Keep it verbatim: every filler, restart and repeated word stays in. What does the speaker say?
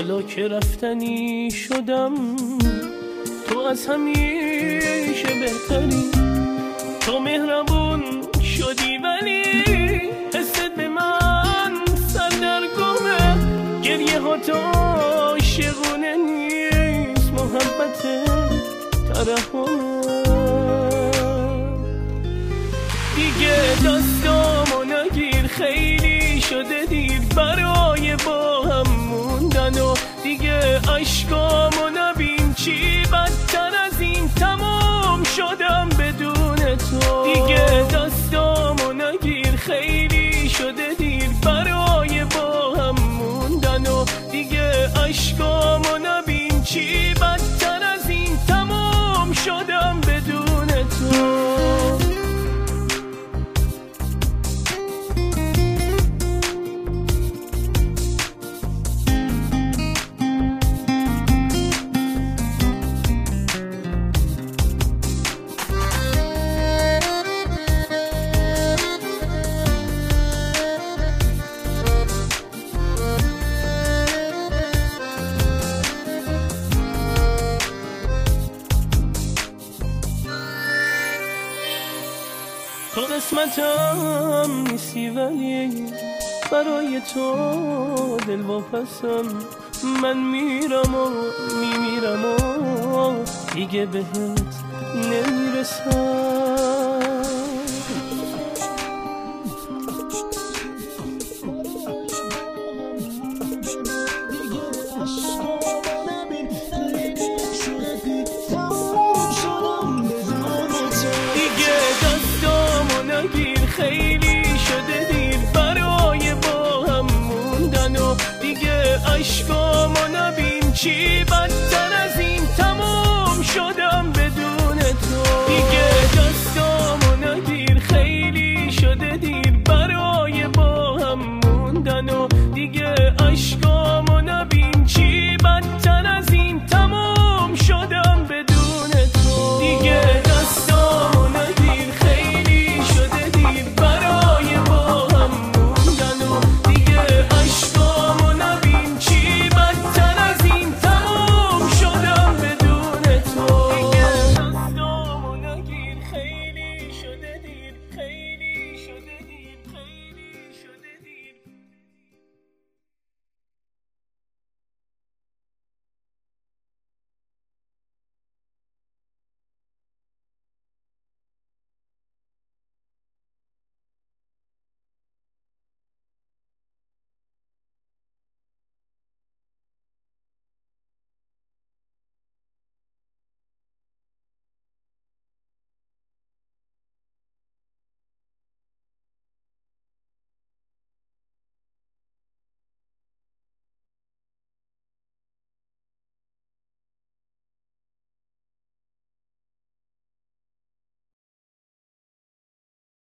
حالا که رفتنی شدم تو از همیشه بهتری، تو مهربون شدی ولی حست به من سردرگمه، گریه ها تو عاشقونه نیست، محبت ترحمه. دیگه دستامو نگیر خیلی شده دیر برای با هم موندن و دیگه عشقامو نبین چی بدتر از این تمام شدم بدون تو. دیگه دستامو نگیر خیلی شده دیر برای با هم موندن و دیگه عشقامو نبین چی بدتر از این تمام شدم بدون تو. تو قسمتم نیستی ولی برای تو دل واپسم، من میرم و میمیرم و دیگه بهت نمیرسم. خیلی شده دیر برای با هم موندن و دیگه عشقامو نبین چی بدتر